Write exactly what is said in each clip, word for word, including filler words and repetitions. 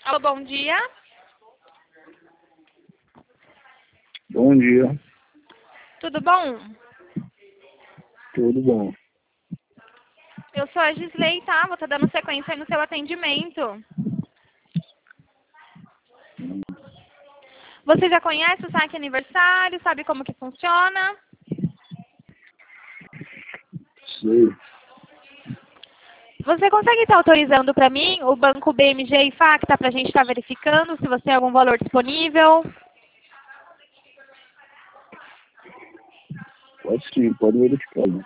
Alô, bom dia. Bom dia, Tudo bom? tudo bom? Eu sou a Gisley, tá? Vou estar dando sequência aí no seu atendimento. Você já conhece o saque aniversário? Sabe como que funciona? Sei, Você consegue estar autorizando para mim o banco B M G e Facta para a gente estar verificando se você tem algum valor disponível? pode sim, pode verificar. Né?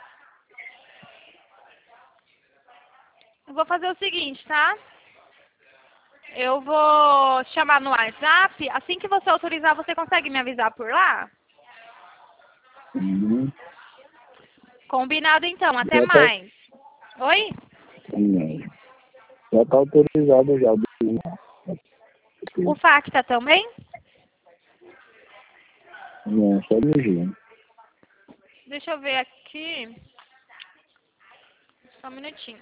Eu vou fazer o seguinte, tá? Eu vou chamar no WhatsApp. Assim que você autorizar, você consegue me avisar por lá? Uhum. Combinado então. Até Já tá, mais. Oi? uhum. Já tá autorizado já. O Facta também? Não, só M G. Deixa eu ver aqui. Só um minutinho.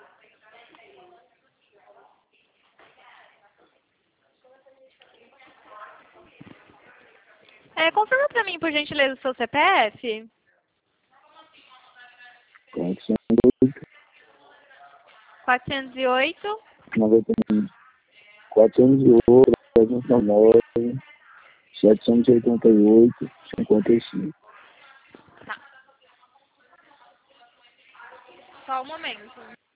É, confirma pra mim, por gentileza, o seu C P F. quatrocentos e oito. quatrocentos e oito, trezentos e nove, setecentos e oitenta e oito, cinquenta e cinco. Tá. Só um momento.